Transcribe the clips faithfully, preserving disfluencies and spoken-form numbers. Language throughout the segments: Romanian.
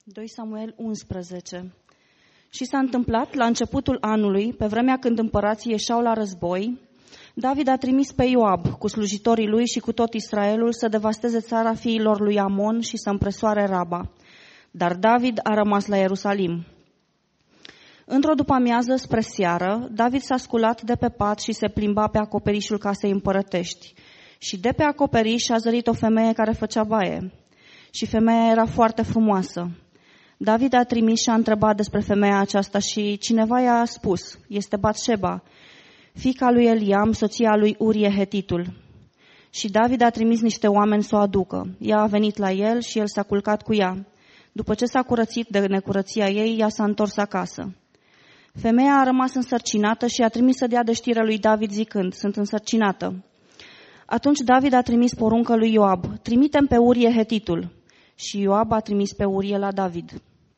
doi Samuel unsprezece. Și s-a întâmplat la începutul anului, pe vremea când împărații ieșeau la război, David a trimis pe Ioab cu slujitorii lui și cu tot Israelul să devasteze țara fiilor lui Amon și să împresoare Raba. Dar David a rămas la Ierusalim. Într-o după-amiază spre seară, David s-a sculat de pe pat și se plimba pe acoperișul casei împărătești. Și de pe acoperiș a zărit o femeie care făcea baie. Și femeia era foarte frumoasă. David a trimis și a întrebat despre femeia aceasta și cineva i-a spus, este Batșeba, fiica lui Eliam, soția lui Urie Hetitul. Și David a trimis niște oameni să o aducă. Ea a venit la el și el s-a culcat cu ea. După ce s-a curățit de necurăția ei, ea s-a întors acasă. Femeia a rămas însărcinată și a trimis să dea de știre lui David zicând, sunt însărcinată. Atunci David a trimis poruncă lui Ioab, trimitem pe Urie Hetitul. Și Ioab a trimis pe Urie la David.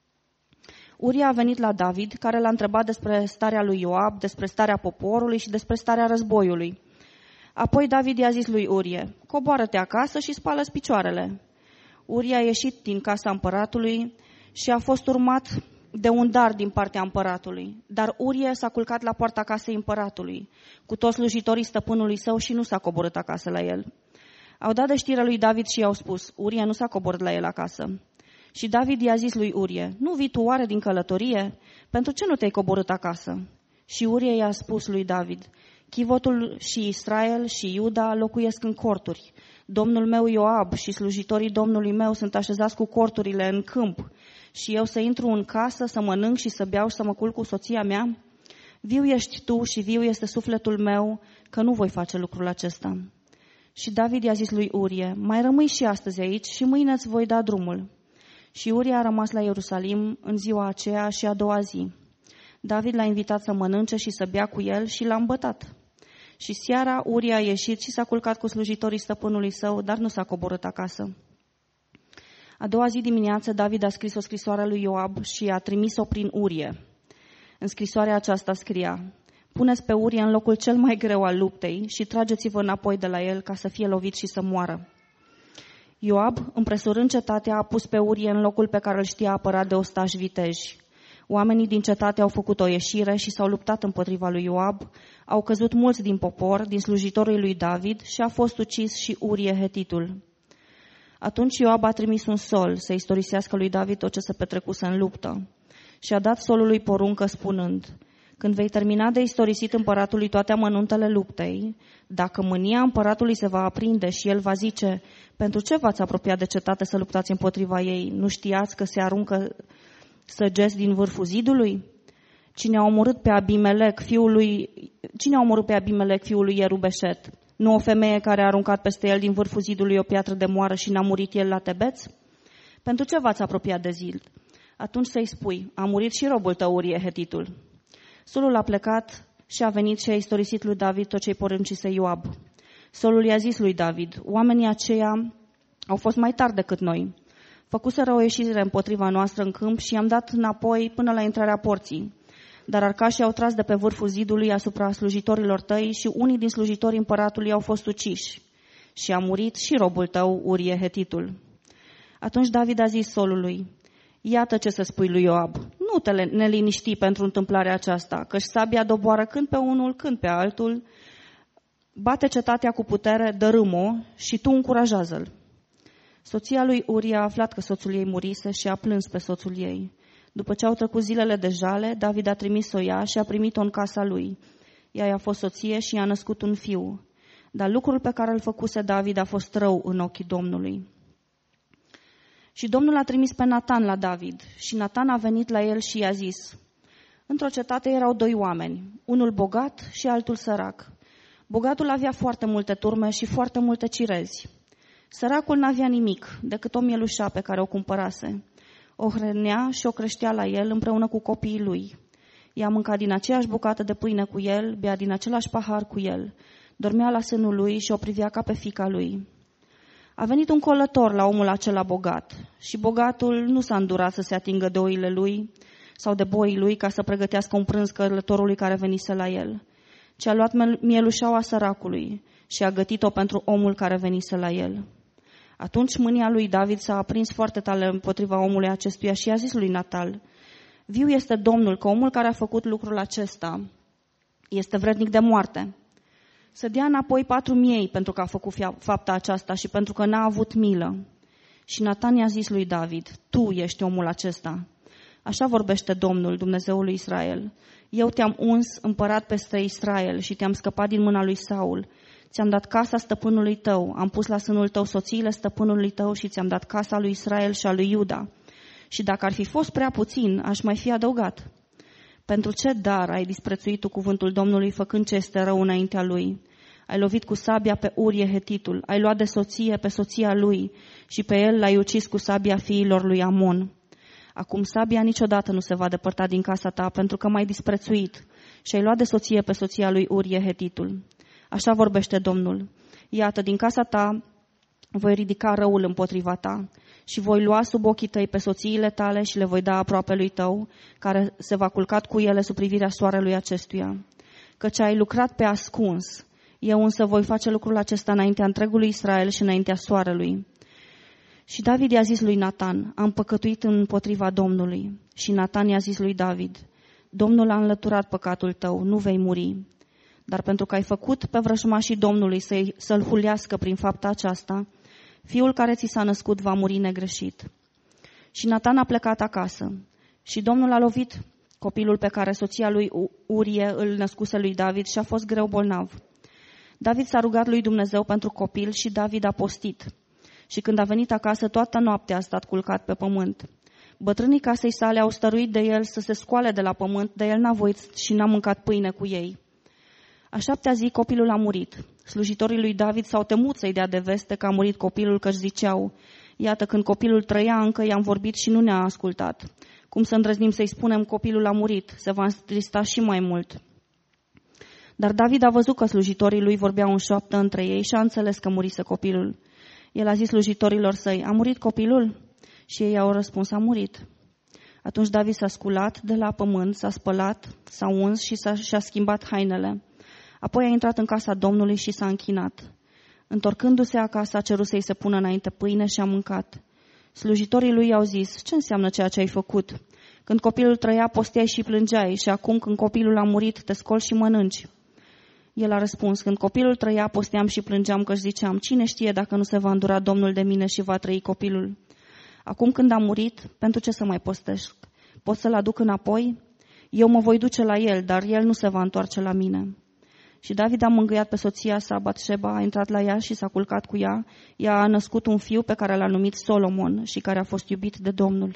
Urie a venit la David, care l-a întrebat despre starea lui Ioab, despre starea poporului și despre starea războiului. Apoi David i-a zis lui Urie, coboară-te acasă și spală-ți picioarele. Urie a ieșit din casa împăratului și a fost urmat de un dar din partea împăratului. Dar Urie s-a culcat la poarta casei împăratului, cu toți slujitorii stăpânului său și nu s-a coborât acasă la el. Au dat de știre lui David și i-au spus, Urie nu s-a coborât la el acasă. Și David i-a zis lui Urie, nu vii tu oare din călătorie? Pentru ce nu te-ai coborât acasă? Și Urie i-a spus lui David, chivotul și Israel și Iuda locuiesc în corturi. Domnul meu Ioab și slujitorii domnului meu sunt așezați cu corturile în câmp. Și eu să intru în casă, să mănânc și să beau și să mă culc cu soția mea? Viu ești tu și viu este sufletul meu, că nu voi face lucrul acesta. Și David i-a zis lui Urie, mai rămâi și astăzi aici și mâine îți voi da drumul. Și Urie a rămas la Ierusalim în ziua aceea și a doua zi. David l-a invitat să mănânce și să bea cu el și l-a îmbătat. Și seara Urie a ieșit și s-a culcat cu slujitorii stăpânului său, dar nu s-a coborât acasă. A doua zi dimineață David a scris o scrisoare lui Ioab și a trimis-o prin Urie. În scrisoarea aceasta scria, puneți pe Urie în locul cel mai greu al luptei și trageți-vă înapoi de la el ca să fie lovit și să moară. Ioab, împresurând cetatea, a pus pe Urie în locul pe care îl știa apărat de ostași viteji. Oamenii din cetate au făcut o ieșire și s-au luptat împotriva lui Ioab, au căzut mulți din popor, din slujitorii lui David și a fost ucis și Urie Hetitul. Atunci Ioab a trimis un sol să istorisească lui David tot ce se petrecuse în luptă și a dat solului poruncă spunând, când vei termina de istorisit împăratului toate amănuntele luptei, dacă mânia împăratului se va aprinde și el va zice, pentru ce v-ați apropiat de cetate să luptați împotriva ei? Nu știați că se aruncă săgeți din vârful zidului? Cine a omorât pe Abimelec, fiul lui, cine a omorât pe Abimelec, fiul lui Ierubeșet? Nu o femeie care a aruncat peste el din vârful zidului o piatră de moară și n-a murit el la Tebeț? Pentru ce v-ați apropiat de zid? Atunci să-i spui, a murit și robul tău Urie Hetitul. Solul a plecat și a venit și a istorisit lui David tot ce-i poruncise Ioab. Solul i-a zis lui David, oamenii aceia au fost mai tari decât noi. Făcuseră o ieșire împotriva noastră în câmp și i-am dat înapoi până la intrarea porții. Dar arcașii au tras de pe vârful zidului asupra slujitorilor tăi și unii din slujitorii împăratului au fost uciși. Și a murit și robul tău, Urie Hetitul. Atunci David a zis solului, iată ce să spui lui Ioab, nu te neliniști pentru întâmplarea aceasta, căci sabia doboară când pe unul, când pe altul, bate cetatea cu putere, dărâm-o și tu încurajează-l. Soția lui Urie a aflat că soțul ei murise și a plâns pe soțul ei. După ce au trecut zilele de jale, David a trimis-o ea și a primit-o în casa lui. Ea i-a fost soție și i-a născut un fiu. Dar lucrul pe care îl făcuse David a fost rău în ochii Domnului. Și Domnul a trimis pe Natan la David și Natan a venit la el și i-a zis, într-o cetate erau doi oameni, unul bogat și altul sărac. Bogatul avea foarte multe turme și foarte multe cirezi. Săracul n-avea nimic decât o mielușa pe care o cumpărase. O hrănea și o creștea la el împreună cu copiii lui. Ea mânca din aceeași bucată de pâine cu el, bea din același pahar cu el, dormea la sânul lui și o privea ca pe fiica lui. A venit un colător la omul acela bogat și bogatul nu s-a îndurat să se atingă de oile lui sau de boii lui ca să pregătească un prânz călătorului care venise la el, ci a luat mielușaua săracului și a gătit-o pentru omul care venise la el. Atunci mânia lui David s-a aprins foarte tare împotriva omului acestuia și i-a zis lui Natal: viu este Domnul că omul care a făcut lucrul acesta este vrednic de moarte. Să dea înapoi patru miei pentru că a făcut fapta aceasta și pentru că n-a avut milă. Și Natan i-a zis lui David: tu ești omul acesta. Așa vorbește Domnul, Dumnezeul lui Israel: eu te-am uns împărat peste Israel și te-am scăpat din mâna lui Saul. Ți-am dat casa stăpânului tău, am pus la sânul tău soțiile stăpânului tău și ți-am dat casa lui Israel și a lui Iuda. Și dacă ar fi fost prea puțin, aș mai fi adăugat. Pentru ce dar ai disprețuit tu cuvântul Domnului, făcând ce este rău înaintea lui? Ai lovit cu sabia pe Urie Hetitul, ai luat de soție pe soția lui și pe el l-ai ucis cu sabia fiilor lui Amon. Acum sabia niciodată nu se va depărta din casa ta, pentru că m-ai disprețuit și ai luat de soție pe soția lui Urie Hetitul. Așa vorbește Domnul: iată, din casa ta voi ridica răul împotriva ta și voi lua sub ochii tăi pe soțiile tale și le voi da aproapelui tău, care se va culca cu ele sub privirea soarelui acestuia. Căci ai lucrat pe ascuns, eu însă voi face lucrul acesta înaintea întregului Israel și înaintea soarelui. Și David i-a zis lui Natan: am păcătuit împotriva Domnului. Și Natan i-a zis lui David: Domnul a înlăturat păcatul tău, nu vei muri. Dar pentru că ai făcut pe vrăjmașii Domnului să-i, să-l hulească prin fapta aceasta, fiul care ți s-a născut va muri negreșit. Și Natan a plecat acasă. Și Domnul a lovit copilul pe care soția lui Urie îl născuse lui David și a fost greu bolnav. David s-a rugat lui Dumnezeu pentru copil și David a postit. Și când a venit acasă, toată noaptea a stat culcat pe pământ. Bătrânii casei sale au stăruit de el să se scoale de la pământ, dar el n-a voit și n-a mâncat pâine cu ei. A șaptea zi copilul a murit. Slujitorii lui David s-au temut să-i dea de veste că a murit copilul, că-și ziceau: iată, când copilul trăia încă i-am vorbit și nu ne-a ascultat. Cum să îndrăznim să-i spunem copilul a murit? Se va întrista și mai mult. Dar David a văzut că slujitorii lui vorbeau în șoaptă între ei și a înțeles că murise copilul. El a zis slujitorilor săi: a murit copilul? Și ei au răspuns: a murit. Atunci David s-a sculat de la pământ, s-a spălat, s-a uns și s-a, și-a schimbat hainele. Apoi a intrat în casa Domnului și s-a închinat. Întorcându-se acasă, a cerut să-i se pună înainte pâine și a mâncat. Slujitorii lui i-au zis: ce înseamnă ceea ce ai făcut? Când copilul trăia, posteai și plângeai, și acum când copilul a murit, te scoli și mănânci. El a răspuns: când copilul trăia, posteam și plângeam, că-și ziceam: cine știe dacă nu se va îndura Domnul de mine și va trăi copilul? Acum când a murit, pentru ce să mai postesc? Pot să-l aduc înapoi? Eu mă voi duce la el, dar el nu se va întoarce la mine. Și David a mângâiat pe soția sa, Batșeba, a intrat la ea și s-a culcat cu ea. Ea a născut un fiu pe care l-a numit Solomon și care a fost iubit de Domnul.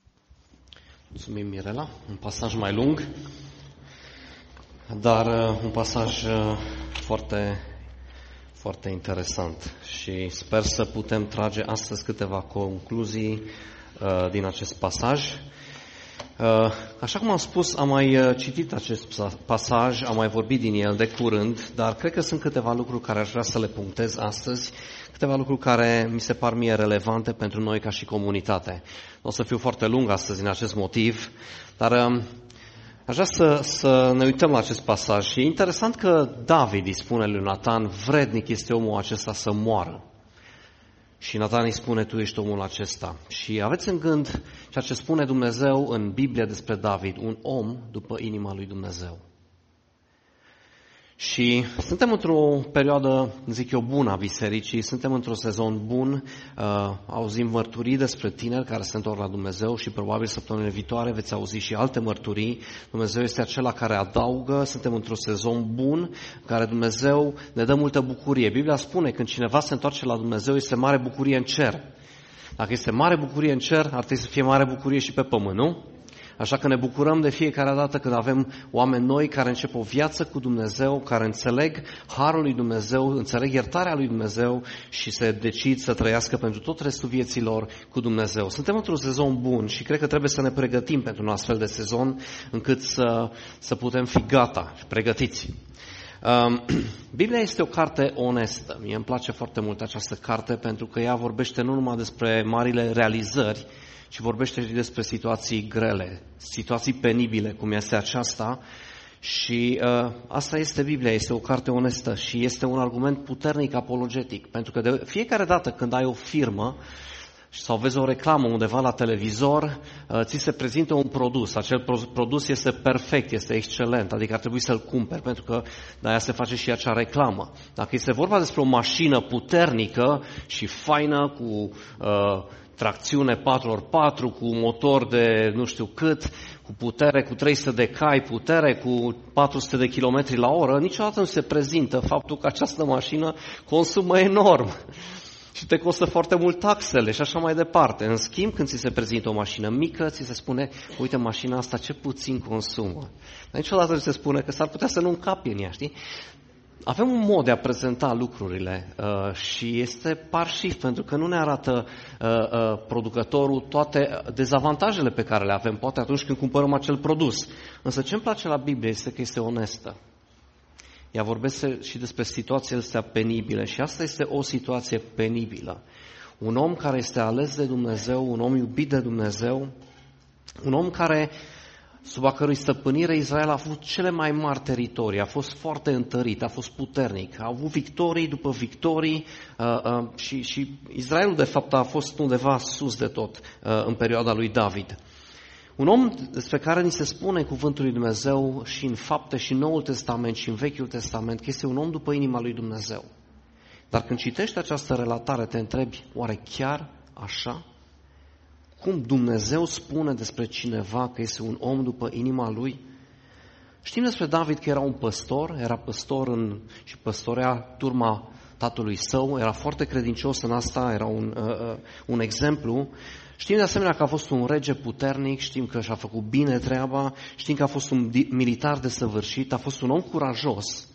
Mulțumim, Mirela. Un pasaj mai lung, dar uh, un pasaj uh, foarte, foarte interesant. Și sper să putem trage astăzi câteva concluzii uh, din acest pasaj. Așa cum am spus, am mai citit acest pasaj, am mai vorbit din el de curând, dar cred că sunt câteva lucruri care aș vrea să le punctez astăzi, câteva lucruri care mi se par mie relevante pentru noi ca și comunitate. O să fiu foarte lung astăzi din acest motiv, dar aș vrea să, să ne uităm la acest pasaj. Și e interesant că David îi spune lui Natan: vrednic este omul acesta să moară. Și Natan îi spune: tu ești omul acesta. Și aveți în gând ceea ce spune Dumnezeu în Biblie despre David: un om după inima lui Dumnezeu. Și suntem într-o perioadă, zic eu, bună a bisericii, suntem într-un sezon bun, uh, auzim mărturii despre tineri care se întorc la Dumnezeu și probabil săptămânile viitoare veți auzi și alte mărturii. Dumnezeu este acela care adaugă, suntem într-un sezon bun în care Dumnezeu ne dă multă bucurie. Biblia spune că când cineva se întoarce la Dumnezeu este mare bucurie în cer. Dacă este mare bucurie în cer, ar trebui să fie mare bucurie și pe pământ, nu? Așa că ne bucurăm de fiecare dată când avem oameni noi care încep o viață cu Dumnezeu, care înțeleg harul lui Dumnezeu, înțeleg iertarea lui Dumnezeu și se decid să trăiască pentru tot restul vieții lor cu Dumnezeu. Suntem într-un sezon bun și cred că trebuie să ne pregătim pentru un astfel de sezon încât să, să putem fi gata și pregătiți. Um, Biblia este o carte onestă. Mie îmi place foarte mult această carte pentru că ea vorbește nu numai despre marile realizări, ci vorbește și despre situații grele, situații penibile, cum este aceasta, Și uh, asta este Biblia, este o carte onestă și este un argument puternic apologetic. Pentru că de fiecare dată când ai o firmă sau vezi o reclamă undeva la televizor, uh, ți se prezintă un produs. Acel produs este perfect, este excelent, adică ar trebui să-l cumperi, pentru că de-aia se face și acea reclamă. Dacă este vorba despre o mașină puternică și faină, cu uh, tracțiune patru ori patru, cu motor de nu știu cât, cu putere, cu trei sute de cai putere, cu patru sute de kilometri la oră, niciodată nu se prezintă faptul că această mașină consumă enorm și te costă foarte mult taxele și așa mai departe. În schimb, când ți se prezintă o mașină mică, ți se spune, uite, mașina asta ce puțin consumă. Dar niciodată nu se spune că s-ar putea să nu încapi în ea, știi? Avem un mod de a prezenta lucrurile uh, și este parșiv, pentru că nu ne arată uh, uh, producătorul toate dezavantajele pe care le avem, poate atunci când cumpărăm acel produs. Însă ce îmi place la Biblie este că este onestă. Ea vorbește și despre situațiile astea penibile și asta este o situație penibilă. Un om care este ales de Dumnezeu, un om iubit de Dumnezeu, un om care, sub a cărui stăpânire Israel a avut cele mai mari teritorii, a fost foarte întărit, a fost puternic, a avut victorii după victorii uh, uh, și, și Israelul de fapt a fost undeva sus de tot uh, în perioada lui David. Un om despre care ni se spune cuvântul lui Dumnezeu și în Fapte și în Noul Testament și în Vechiul Testament că este un om după inima lui Dumnezeu. Dar când citești această relatare te întrebi, oare chiar așa? Cum Dumnezeu spune despre cineva că este un om după inima lui? Știm despre David că era un păstor, era păstor în, și păstorea turma tatălui său, era foarte credincios în asta, era un, uh, un exemplu. Știm de asemenea că a fost un rege puternic, știm că și-a făcut bine treaba, știm că a fost un militar desăvârșit, a fost un om curajos,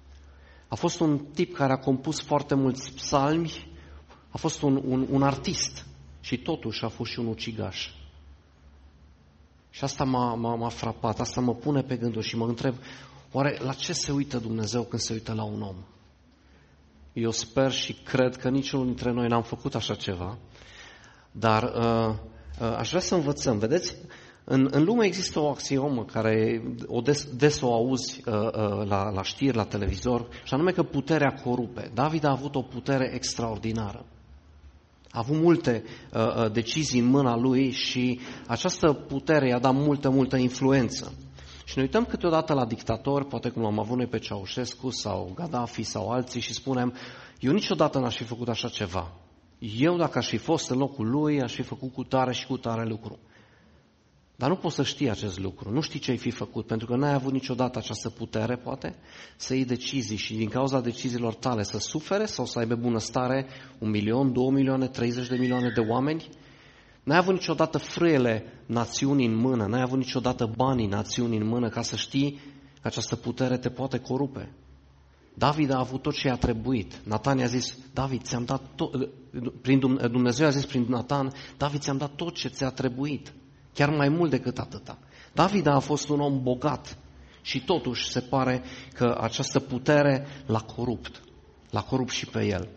a fost un tip care a compus foarte mulți psalmi, a fost un, un, un artist și totuși a fost și un ucigaș. Și asta m-a, m-a, m-a frapat, asta mă pune pe gânduri și mă întreb, oare la ce se uită Dumnezeu când se uită la un om? Eu sper și cred că niciunul dintre noi n-am făcut așa ceva. Dar uh, uh, aș vrea să învățăm. Vedeți, în, în lume există o axiomă care o des, des o auzi uh, uh, la, la știri, la televizor, și anume că puterea corupe. David a avut o putere extraordinară. A avut multe uh, uh, decizii în mâna lui și această putere i-a dat multă, multă influență. Și ne uităm câteodată la dictatori, poate cum l-am avut noi pe Ceaușescu sau Gaddafi sau alții și spunem, eu niciodată n-aș fi făcut așa ceva. Eu, dacă aș fi fost în locul lui, aș fi făcut cu tare și cu tare lucru. Dar nu poți să știi acest lucru, nu știi ce ai fi făcut, pentru că n-ai avut niciodată această putere, poate, să iei decizii și din cauza deciziilor tale să sufere sau să aibă bunăstare un milion, două milioane, treizeci de milioane de oameni. N-ai avut niciodată frâiele națiunii în mână, n-ai avut niciodată banii națiunii în mână ca să știi că această putere te poate corupe. David a avut tot ce i-a trebuit. Natan i-a zis, David, ți-am dat tot, prin Dumnezeu a zis prin Natan, David, ți-am dat tot ce ți-a trebuit. Chiar mai mult decât atâta. David a fost un om bogat și totuși se pare că această putere l-a corupt. L-a corupt și pe el.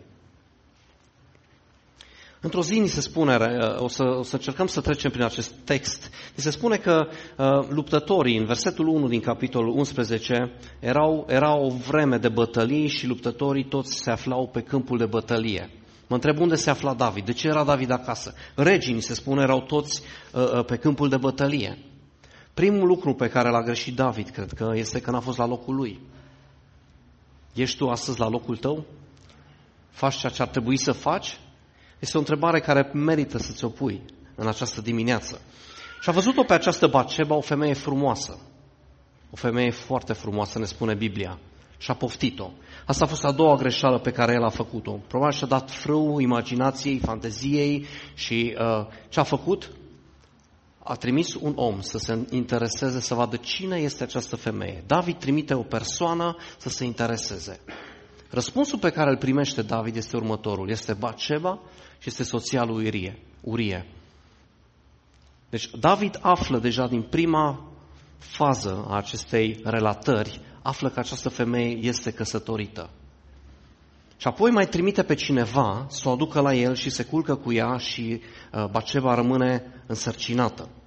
Într-o zi ni se spune, o să, o să încercăm să trecem prin acest text, ni se spune că uh, luptătorii, în versetul unu din capitolul unsprezece, erau, era o vreme de bătălii și luptătorii toți se aflau pe câmpul de bătălie. Mă întreb unde se afla David, de ce era David acasă? Regii, ni se spune, erau toți uh, uh, pe câmpul de bătălie. Primul lucru pe care l-a greșit David, cred că, este că n-a fost la locul lui. Ești tu astăzi la locul tău? Faci ceea ce ar trebui să faci? Este o întrebare care merită să ți-o pui în această dimineață. Și a văzut-o pe această Batșeba, o femeie frumoasă. O femeie foarte frumoasă, ne spune Biblia. Și a poftit-o. Asta a fost a doua greșeală pe care el a făcut-o. Probabil și-a dat frâu imaginației, fanteziei și uh, ce a făcut? A trimis un om să se intereseze, să vadă cine este această femeie. David trimite o persoană să se intereseze. Răspunsul pe care îl primește David este următorul. Este Batșeba și este soția lui Urie. Urie. Deci David află deja din prima fază a acestei relatări, află că această femeie este căsătorită. Și apoi mai trimite pe cineva să o aducă la el și se culcă cu ea și uh, Batșeba rămâne însărcinată.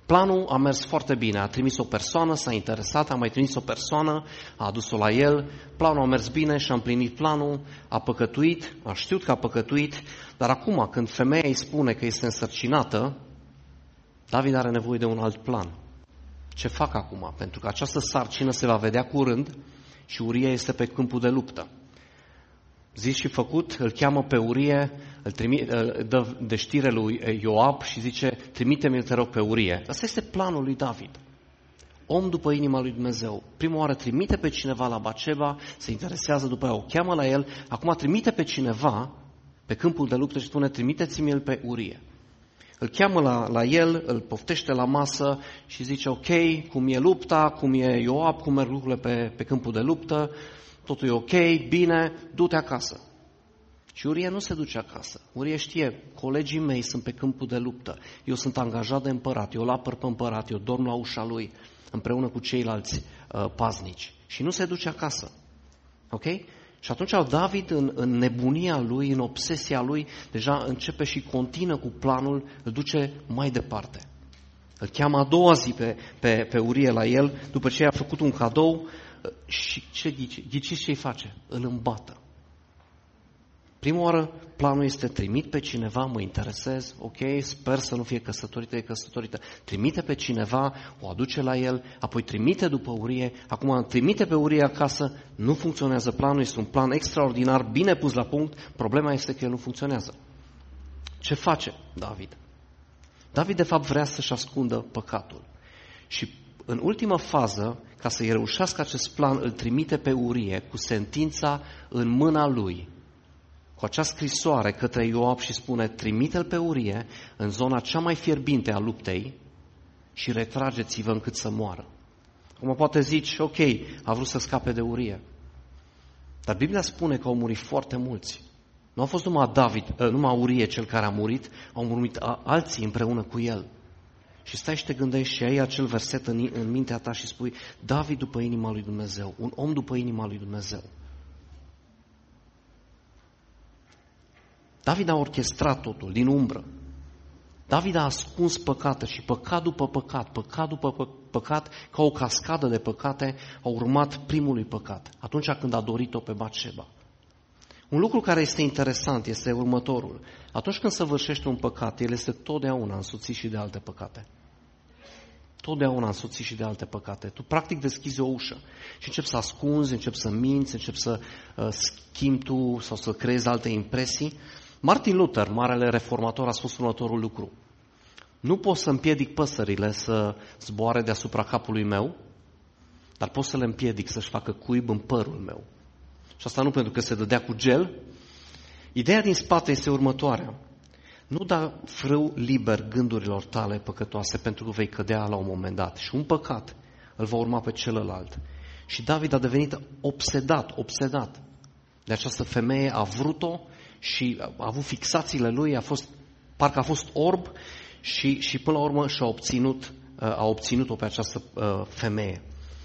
Planul a mers foarte bine, a trimis o persoană, s-a interesat, a mai trimis o persoană, a adus-o la el, planul a mers bine și a împlinit planul, a păcătuit, a știut că a păcătuit, dar acum când femeia îi spune că este însărcinată, David are nevoie de un alt plan. Ce fac acum? Pentru că această sarcină se va vedea curând și Uria este pe câmpul de luptă. Zis și făcut, îl cheamă pe Urie, îl, trimi, îl dă de știre lui Ioab și zice, trimite-mi, te rog, pe Urie. Asta este planul lui David. Om după inima lui Dumnezeu. Prima oară trimite pe cineva la Baceba, se interesează, după aia o cheamă la el, acum trimite pe cineva pe câmpul de luptă și spune, trimiteți-mi el pe Urie. Îl cheamă la, la el, îl poftește la masă și zice, ok, cum e lupta, cum e Ioab, cum merg lucrurile pe, pe câmpul de luptă, totul e ok, bine, du-te acasă. Și Urie nu se duce acasă. Urie știe, colegii mei sunt pe câmpul de luptă, eu sunt angajat de împărat, eu îl apăr pe împărat, eu dorm la ușa lui, împreună cu ceilalți uh, paznici. Și nu se duce acasă. Ok? Și atunci David, în, în nebunia lui, în obsesia lui, deja începe și continuă cu planul, îl duce mai departe. Îl cheamă a doua zi pe, pe, pe Urie la el, după ce a făcut un cadou, și ce ghici, ghiciți ce-i face? Îl îmbată. Prima oară, planul este trimit pe cineva, mă interesez, ok, sper să nu fie căsătorită, e căsătorită. Trimite pe cineva, o aduce la el, apoi trimite după Urie, acum trimite pe Urie acasă, nu funcționează planul, este un plan extraordinar, bine pus la punct, problema este că el nu funcționează. Ce face David? David de fapt vrea să-și ascundă păcatul. Și în ultima fază, ca să-i reușească acest plan, îl trimite pe Urie cu sentința în mâna lui, cu acea scrisoare către Ioab și spune, trimite-l pe Urie în zona cea mai fierbinte a luptei și retrageți-vă încât să moară. Cum poate zici, ok, a vrut să scape de Urie. Dar Biblia spune că au murit foarte mulți. Nu a fost numai David, numai Urie cel care a murit, au murit alții împreună cu el. Și stai și te gândești și ai acel verset în, în mintea ta și spui, David după inima lui Dumnezeu, un om după inima lui Dumnezeu. David a orchestrat totul din umbră. David a ascuns păcate și păcat după păcat, păcat după păcat, ca o cascadă de păcate, a urmat primului păcat, atunci când a dorit-o pe Batșeba. Un lucru care este interesant este următorul. Atunci când săvârșește un păcat, el este totdeauna însoțit și de alte păcate. Totdeauna însoțit și de alte păcate. Tu practic deschizi o ușă și începi să ascunzi, începi să minți, începi să uh, schimbi tu sau să creezi alte impresii. Martin Luther, marele reformator, a spus următorul lucru. Nu pot să împiedic păsările să zboare deasupra capului meu, dar pot să le împiedic să-și facă cuib în părul meu. Și asta nu pentru că se dădea cu gel. Ideea din spate este următoarea. Nu da frâu liber gândurilor tale păcătoase, pentru că vei cădea la un moment dat. Și un păcat îl va urma pe celălalt. Și David a devenit obsedat, obsedat de această femeie, a vrut-o și a avut fixațiile lui, a fost, parcă a fost orb și, și până la urmă și-a obținut, a obținut-o pe această femeie.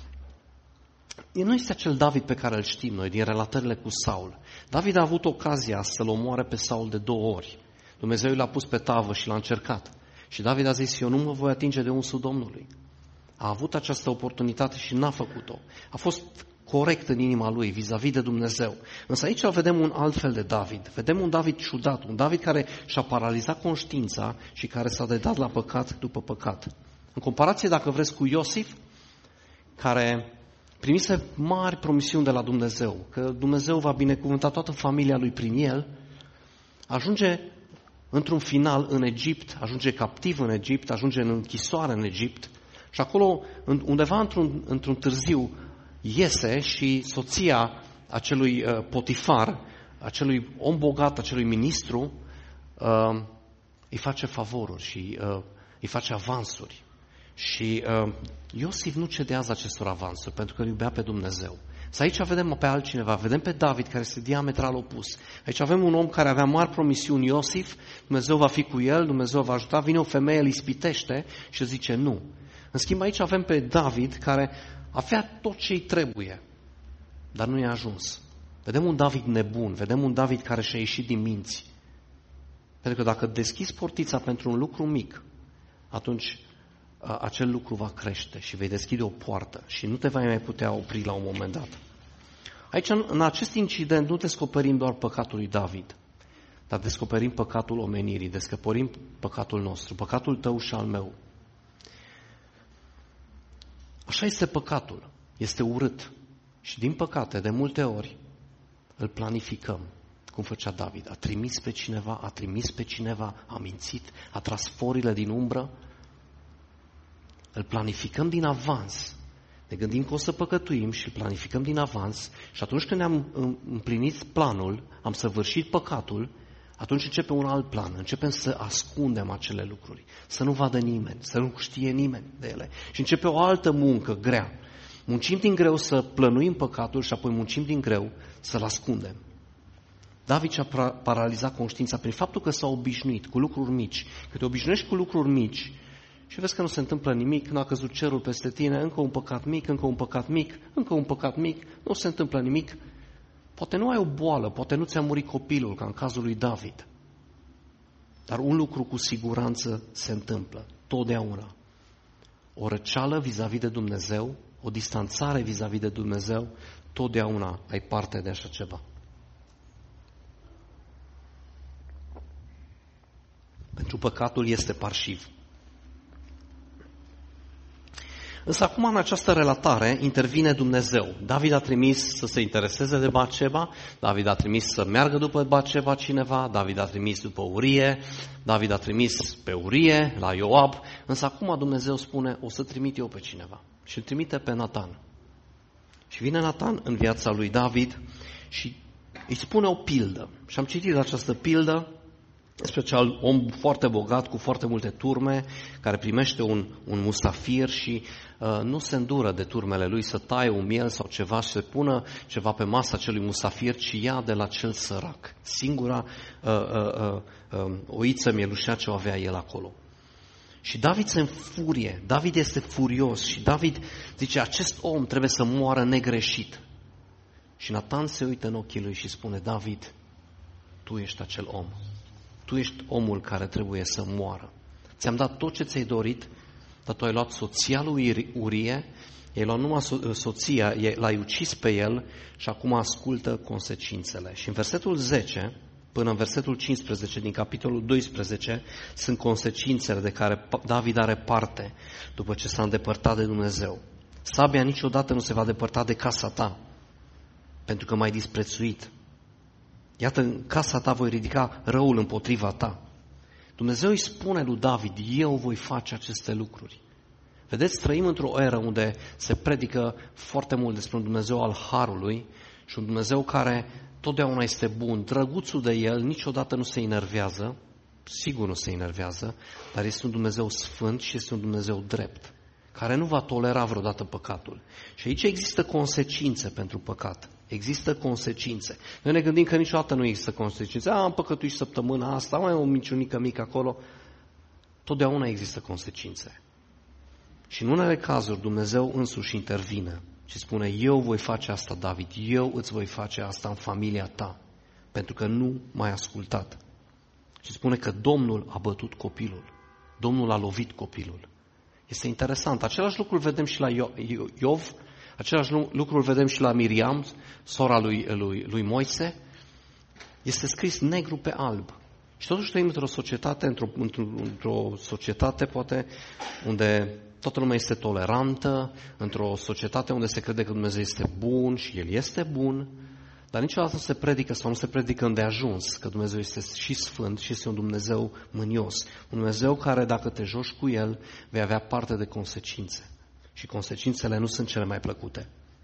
Nu este acel David pe care îl știm noi din relatările cu Saul. David a avut ocazia să-l omoare pe Saul de două ori. Dumnezeu l-a pus pe tavă și l-a încercat. Și David a zis, eu nu mă voi atinge de unsul Domnului. A avut această oportunitate și n-a făcut-o. A fost corect în inima lui, vis-a-vis de Dumnezeu. Însă aici vedem un alt fel de David. Vedem un David ciudat, un David care și-a paralizat conștiința și care s-a dedat la păcat după păcat. În comparație, dacă vreți, cu Iosif, care primise mari promisiuni de la Dumnezeu, că Dumnezeu va binecuvânta toată familia lui prin el, ajunge într-un final în Egipt, ajunge captiv în Egipt, ajunge în închisoare în Egipt și acolo, undeva într-un, într-un târziu, iese și soția acelui uh, Potifar, acelui om bogat, acelui ministru, uh, îi face favoruri și uh, îi face avansuri. Și uh, Iosif nu cedează acestor avansuri pentru că îl iubea pe Dumnezeu. Să aici vedem pe altcineva, vedem pe David care este diametral opus. Aici avem un om care avea mari promisiuni, Iosif, Dumnezeu va fi cu el, Dumnezeu va ajuta, vine o femeie, îl ispitește și zice nu. În schimb aici avem pe David care avea tot ce îi trebuie, dar nu i-a ajuns. Vedem un David nebun, vedem un David care și-a ieșit din minți. Pentru că dacă deschizi portița pentru un lucru mic, atunci acel lucru va crește și vei deschide o poartă și nu te vei mai putea opri la un moment dat. Aici, în acest incident, nu descoperim doar păcatul lui David, dar descoperim păcatul omenirii, descoperim păcatul nostru, păcatul tău și al meu. Așa este păcatul, este urât și din păcate, de multe ori, îl planificăm, cum făcea David. A trimis pe cineva, a trimis pe cineva, a mințit, a tras forile din umbră. Îl planificăm din avans. Ne gândim că o să păcătuim și îl planificăm din avans și atunci când ne-am împlinit planul, am săvârșit păcatul, atunci începe un alt plan. Începem să ascundem acele lucruri, să nu vadă nimeni, să nu știe nimeni de ele. Și începe o altă muncă grea. Muncim din greu să plănuim păcatul și apoi muncim din greu să-l ascundem. David și-a paralizat conștiința prin faptul că s-a obișnuit cu lucruri mici. Că te obișnuiești cu lucruri mici și vezi că nu se întâmplă nimic, n-a căzut cerul peste tine, încă un păcat mic, încă un păcat mic, încă un păcat mic, nu se întâmplă nimic. Poate nu ai o boală, poate nu ți-a murit copilul, ca în cazul lui David. Dar un lucru cu siguranță se întâmplă, totdeauna. O răceală vis-a-vis de Dumnezeu, o distanțare vis-a-vis de Dumnezeu, totdeauna ai parte de așa ceva. Pentru păcatul este parșiv. Însă acum în această relatare intervine Dumnezeu. David a trimis să se intereseze de Batșeba, David a trimis să meargă după Batșeba cineva, David a trimis după Urie, David a trimis pe Urie, la Ioab, însă acum Dumnezeu spune, o să trimit eu pe cineva. Și îl trimite pe Natan. Și vine Natan în viața lui David și îi spune o pildă. Și am citit această pildă despre acel om foarte bogat, cu foarte multe turme, care primește un, un musafir și uh, nu se îndură de turmele lui să taie un miel sau ceva și să pună ceva pe masa acelui musafir, ci ia de la cel sărac. Singura uh, uh, uh, uh, oiță mielușea ce o avea el acolo. Și David se înfurie, David este furios și David zice, acest om trebuie să moară negreșit. Și Natan se uită în ochii lui și spune, David, tu ești acel om. Tu ești omul care trebuie să moară. Ți-am dat tot ce ți-ai dorit, dar tu ai luat soția lui Urie, ai luat numai so- soția, l-ai ucis pe el și acum ascultă consecințele. Și în versetul zece până în versetul cincisprezece din capitolul doisprezece sunt consecințele de care David are parte după ce s-a îndepărtat de Dumnezeu. Sabia niciodată nu se va depărta de casa ta, pentru că m-ai disprețuit. Iată, în casa ta voi ridica răul împotriva ta. Dumnezeu îi spune lui David, eu voi face aceste lucruri. Vedeți, trăim într-o eră unde se predică foarte mult despre un Dumnezeu al harului și un Dumnezeu care totdeauna este bun. Drăguțul de el niciodată nu se enervează, sigur nu se enervează, dar este un Dumnezeu sfânt și este un Dumnezeu drept, care nu va tolera vreodată păcatul. Și aici există consecințe pentru păcat. Există consecințe. Noi ne gândim că niciodată nu există consecințe. A, am păcătuit săptămâna asta, mai o minciunică mică acolo. Totdeauna există consecințe. Și în unele cazuri Dumnezeu însuși intervine și spune, eu voi face asta, David, eu îți voi face asta în familia ta, pentru că nu m-ai ascultat. Și spune că Domnul a bătut copilul. Domnul a lovit copilul. Este interesant. Același lucru îl vedem și la Iov, același lucru îl vedem și la Miriam, sora lui, lui, lui Moise. Este scris negru pe alb. Și totuși trăim într-o societate, într-o, într-o societate poate unde toată lumea este tolerantă, într-o societate unde se crede că Dumnezeu este bun și El este bun, dar niciodată nu se predică sau nu se predică îndeajuns că Dumnezeu este și sfânt și este un Dumnezeu mânios. Un Dumnezeu care, dacă te joci cu El, vei avea parte de consecințe. Și consecințele nu sunt cele mai plăcute.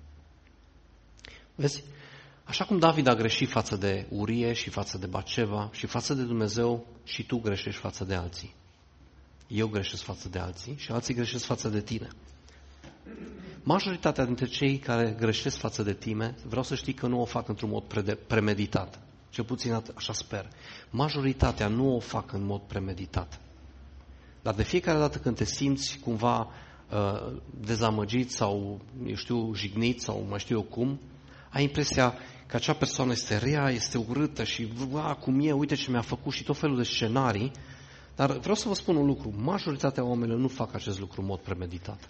Vezi? Așa cum David a greșit față de Urie și față de Batșeba și față de Dumnezeu, și tu greșești față de alții. Eu greșesc față de alții și alții greșesc față de tine. Majoritatea dintre cei care greșesc față de tine, vreau să știi că nu o fac într-un mod premeditat. Cel puțin așa sper. Majoritatea nu o fac în mod premeditat. Dar de fiecare dată când te simți cumva uh, dezamăgit sau, eu știu, jignit sau mai știu eu cum, ai impresia că acea persoană este rea, este urâtă și, a, cum e, uite ce mi-a făcut și tot felul de scenarii, Dar vreau să vă spun un lucru. Majoritatea oamenilor nu fac acest lucru în mod premeditat.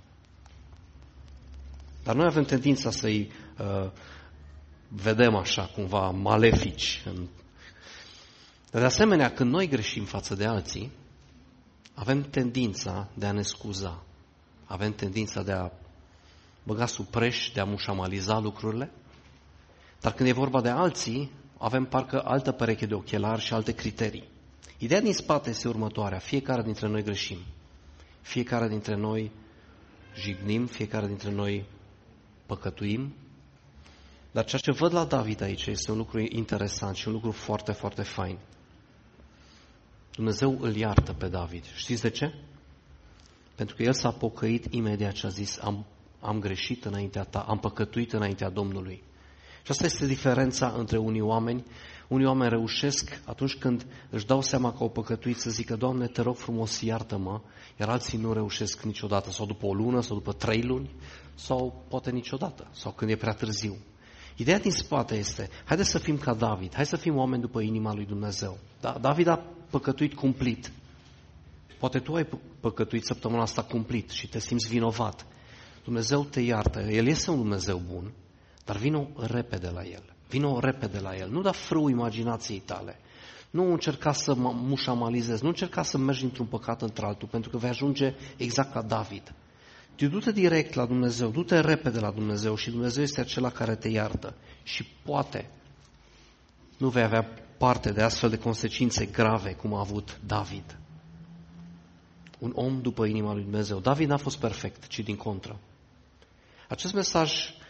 Dar noi avem tendința să-i uh, vedem așa, cumva, malefici. În... Dar de asemenea, când noi greșim față de alții, avem tendința de a ne scuza. Avem tendința de a băga sub preș, de a mușamaliza lucrurile. Dar când e vorba de alții, avem parcă altă pereche de ochelari și alte criterii. Ideea din spate este următoarea. Fiecare dintre noi greșim. Fiecare dintre noi jignim, fiecare dintre noi păcătuim. Dar ceea ce văd la David aici este un lucru interesant și un lucru foarte, foarte fain. Dumnezeu îl iartă pe David. Știți de ce? Pentru că el s-a pocăit imediat și a zis, am, am greșit înaintea ta, am păcătuit înaintea Domnului. Și asta este diferența între unii oameni. Unii oameni reușesc atunci când își dau seama că au păcătuit să zică, Doamne, te rog frumos, iartă-mă, iar alții nu reușesc niciodată, sau după o lună, sau după trei luni, sau poate niciodată, sau când e prea târziu. Ideea din spate este, haideți să fim ca David, hai să fim oameni după inima lui Dumnezeu. Da? David a păcătuit cumplit. Poate tu ai păcătuit săptămâna asta cumplit și te simți vinovat. Dumnezeu te iartă, El este un Dumnezeu bun, dar vino repede la El. Vino repede la El. Nu da frâu imaginației tale. Nu încerca să mușamalizezi, nu încerca să mergi într-un păcat într-altul, pentru că vei ajunge exact ca David. Tu du-te direct la Dumnezeu, du-te repede la Dumnezeu și Dumnezeu este acela care te iartă. Și poate nu vei avea parte de astfel de consecințe grave cum a avut David. Un om după inima lui Dumnezeu. David n-a fost perfect, ci din contră. Acest mesaj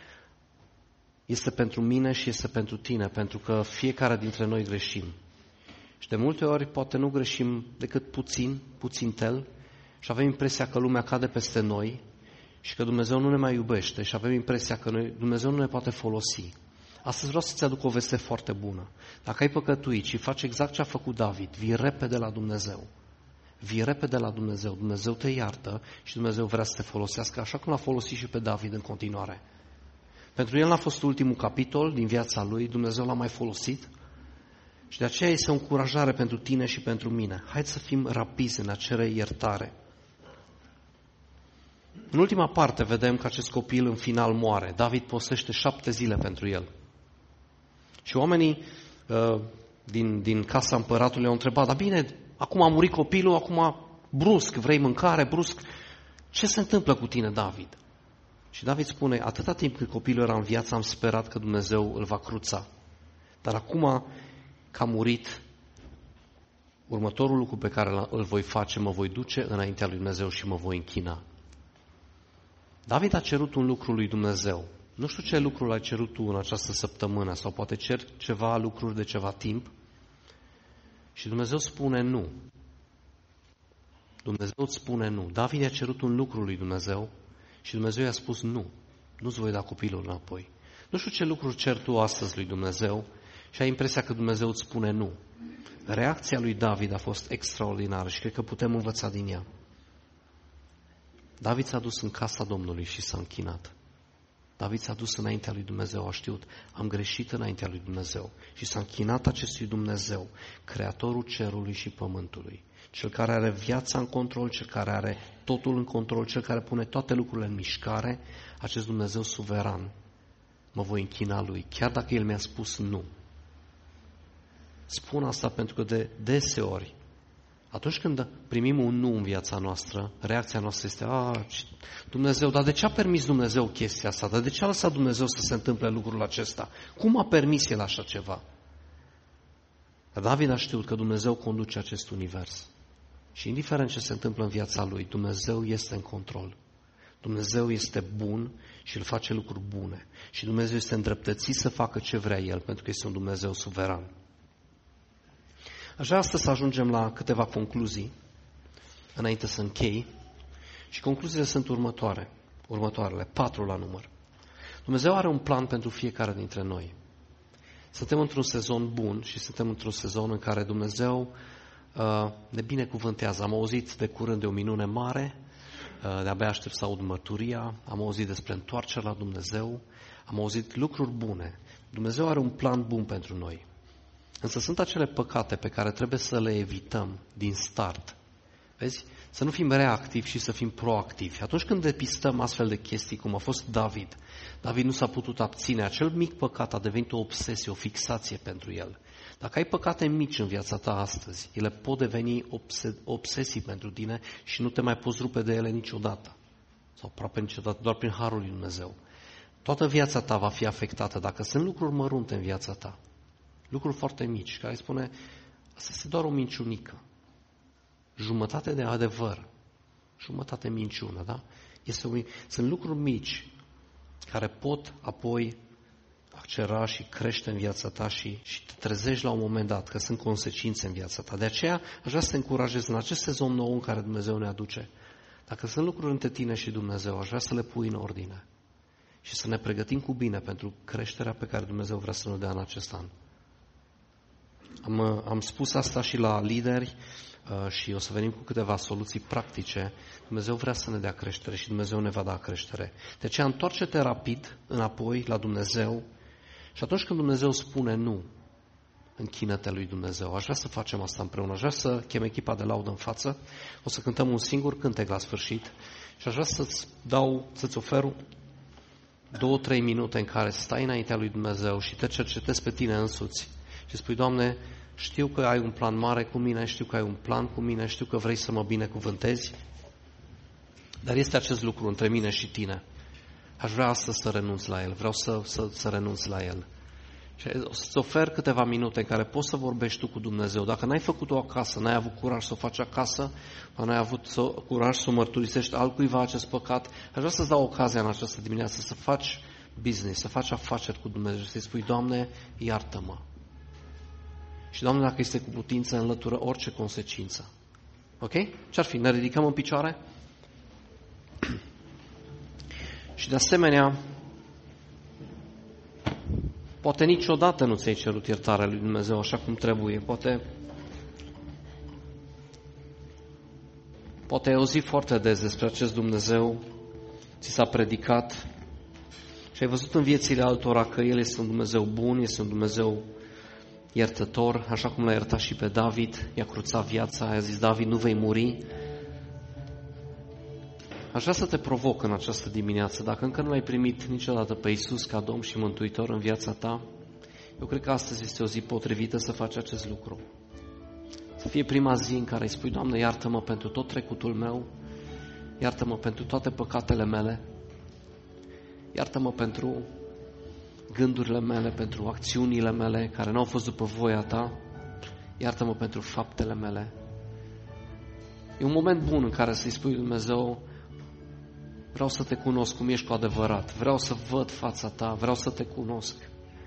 este pentru mine și este pentru tine, pentru că fiecare dintre noi greșim. Și de multe ori poate nu greșim decât puțin, puțin tel, și avem impresia că lumea cade peste noi și că Dumnezeu nu ne mai iubește și avem impresia că noi, Dumnezeu nu ne poate folosi. Astăzi vreau să-ți aduc o veste foarte bună. Dacă ai păcătuit și faci exact ce a făcut David, vii repede la Dumnezeu. Vii repede la Dumnezeu. Dumnezeu te iartă și Dumnezeu vrea să te folosească așa cum l-a folosit și pe David în continuare. Pentru el n-a fost ultimul capitol din viața lui, Dumnezeu l-a mai folosit și de aceea este o încurajare pentru tine și pentru mine. Haideți să fim rapizi în a cere iertare. În ultima parte vedem că acest copil în final moare. David postește șapte zile pentru el. Și oamenii uh, din, din casa împăratului au întrebat, dar bine, acum a murit copilul, acum brusc, vrei mâncare, brusc. Ce se întâmplă cu tine, David? Și David spune, atâta timp cât copilul era în viață, am sperat că Dumnezeu îl va cruța. Dar acum că a murit, următorul lucru pe care îl voi face, mă voi duce înaintea lui Dumnezeu și mă voi închina. David a cerut un lucru lui Dumnezeu. Nu știu ce lucru l-ai cerut tu în această săptămână sau poate cer ceva lucruri de ceva timp și Dumnezeu spune nu. Dumnezeu îți spune nu. David a cerut un lucru lui Dumnezeu și Dumnezeu i-a spus nu. Nu-ți voi da copilul înapoi. Nu știu ce lucruri cer tu astăzi lui Dumnezeu și ai impresia că Dumnezeu îți spune nu. Reacția lui David a fost extraordinară și cred că putem învăța din ea. David s-a dus în casa Domnului și s-a închinat. David s-a dus înaintea lui Dumnezeu, a știut, am greșit înaintea lui Dumnezeu și s-a închinat acestui Dumnezeu, Creatorul cerului și pământului, Cel care are viața în control, Cel care are totul în control, Cel care pune toate lucrurile în mișcare, acest Dumnezeu suveran. Mă voi închina Lui, chiar dacă El mi-a spus nu. Spun asta pentru că de deseori, atunci când primim un nu în viața noastră, reacția noastră este, a, Dumnezeu, dar de ce a permis Dumnezeu chestia asta? Dar de ce a lăsat Dumnezeu să se întâmple lucrul acesta? Cum a permis El așa ceva? Dar David a știut că Dumnezeu conduce acest univers. Și indiferent ce se întâmplă în viața lui, Dumnezeu este în control. Dumnezeu este bun și îl face lucruri bune. Și Dumnezeu este îndreptățit să facă ce vrea El, pentru că este un Dumnezeu suveran. Aș vrea astăzi să ajungem la câteva concluzii, înainte să închei. Și concluziile sunt următoare, următoarele, patru la număr. Dumnezeu are un plan pentru fiecare dintre noi. Suntem într-un sezon bun și suntem într-un sezon în care Dumnezeu uh, ne binecuvântează. Am auzit de curând de o minune mare, uh, de-abia aștept să aud mărturia, am auzit despre întoarcere la Dumnezeu, am auzit lucruri bune. Dumnezeu are un plan bun pentru noi. Însă sunt acele păcate pe care trebuie să le evităm din start. Vezi? Să nu fim reactivi și să fim proactivi. Atunci când depistăm astfel de chestii, cum a fost David, David nu s-a putut abține. Acel mic păcat a devenit o obsesie, o fixație pentru el. Dacă ai păcate mici în viața ta astăzi, ele pot deveni obse- obsesii pentru tine și nu te mai poți rupe de ele niciodată. Sau aproape niciodată, doar prin harul lui Dumnezeu. Toată viața ta va fi afectată dacă sunt lucruri mărunte în viața ta. Lucruri foarte mici, care spune, asta este doar o minciunică. Jumătate de adevăr, jumătate minciună, da? Este o, sunt lucruri mici care pot apoi accelera și crește în viața ta și, și te trezești la un moment dat că sunt consecințe în viața ta. De aceea aș vrea să te încurajez în acest sezon nou în care Dumnezeu ne aduce. Dacă sunt lucruri între tine și Dumnezeu, aș vrea să le pui în ordine și să ne pregătim cu bine pentru creșterea pe care Dumnezeu vrea să ne dea în acest an. Am, am spus asta și la lideri uh, și o să venim cu câteva soluții practice. Dumnezeu vrea să ne dea creștere și Dumnezeu ne va da creștere. De aceea întoarce-te rapid înapoi la Dumnezeu și atunci când Dumnezeu spune nu, închină-te lui Dumnezeu. Aș vrea să facem asta împreună. Aș vrea să chem echipa de laudă în față. O să cântăm un singur cântec la sfârșit și aș vrea să-ți dau, să-ți ofer două, trei minute în care stai înaintea lui Dumnezeu și te cercetezi pe tine însuți și spui, Doamne, știu că ai un plan mare cu mine, știu că ai un plan cu mine, știu că vrei să mă binecuvântezi, dar este acest lucru între mine și tine. Aș vrea astăzi să renunț la el, vreau să, să, să renunț la el. Și o să-ți ofer câteva minute în care poți să vorbești tu cu Dumnezeu. Dacă n-ai făcut-o acasă, n-ai avut curaj să o faci acasă, n-ai avut să, curaj să o mărturisești altcuiva acest păcat, aș vrea să-ți dau ocazia în această dimineață să faci business, să faci afaceri cu Dumnezeu, să-i spui, Doamne, iartă-mă. Și, Doamne, dacă este cu putință, înlătură orice consecință. Ok? Ce-ar fi? Ne ridicăm în picioare? Și de asemenea, poate niciodată nu ți-ai cerut iertarea lui Dumnezeu așa cum trebuie. Poate, poate ai auzit foarte des despre acest Dumnezeu, ți s-a predicat și ai văzut în viețile altora că El este un Dumnezeu bun, este un Dumnezeu iertător, așa cum l-a iertat și pe David, i-a cruțat viața, i-a zis, David, nu vei muri. Aș vrea să te provoc în această dimineață, dacă încă nu l-ai primit niciodată pe Iisus ca Domn și Mântuitor în viața ta, eu cred că astăzi este o zi potrivită să faci acest lucru. Să fie prima zi în care îi spui, Doamne, iartă-mă pentru tot trecutul meu, iartă-mă pentru toate păcatele mele, iartă-mă pentru gândurile mele, pentru acțiunile mele care nu au fost după voia ta, iartă-mă pentru faptele mele. E un moment bun în care să-i spui Dumnezeu, vreau să te cunosc cum ești cu adevărat, vreau să văd fața ta, vreau să te cunosc.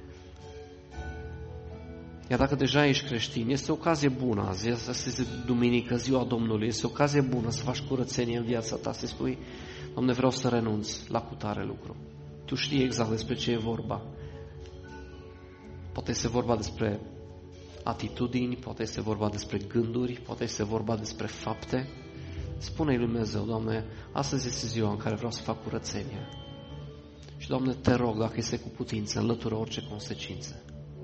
Iar dacă deja ești creștin, este o ocazie bună azi, asta este duminică, ziua Domnului, este o ocazie bună să faci curățenie în viața ta, să spui, Doamne, vreau să renunț la cutare lucru. Tu știi exact despre ce e vorba. Poate este vorba despre atitudini, poate este vorba despre gânduri, poate este vorba despre fapte. Spune-i lui Dumnezeu, Doamne, astăzi este ziua în care vreau să fac curățenie. Și, Doamne, te rog, dacă este cu putință, înlătură orice consecințe.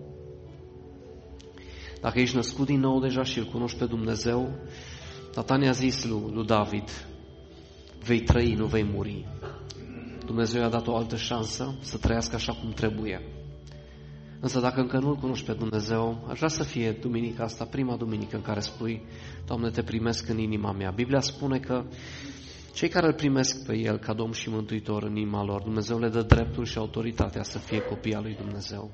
Dacă ești născut din nou deja și îl cunoști pe Dumnezeu, tata ne-a zis lui, lui David, vei trăi, nu vei muri. Dumnezeu i-a dat o altă șansă să trăiască așa cum trebuie. Însă dacă încă nu-L cunoști pe Dumnezeu, aș vrea să fie duminica asta, prima duminică în care spui, Doamne, te primesc în inima mea. Biblia spune că cei care îl primesc pe El ca Domn și Mântuitor în inima lor, Dumnezeu le dă dreptul și autoritatea să fie copii al lui Dumnezeu.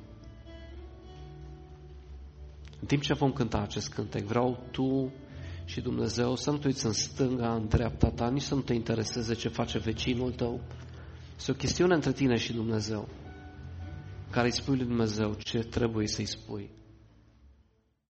În timp ce vom cânta acest cântec, vreau tu și Dumnezeu să nu te uiți în stânga, în dreapta ta, nici să nu te intereseze ce face vecinul tău. Este o chestiune între tine și Dumnezeu, care îi spui lui Dumnezeu ce trebuie să-i spui.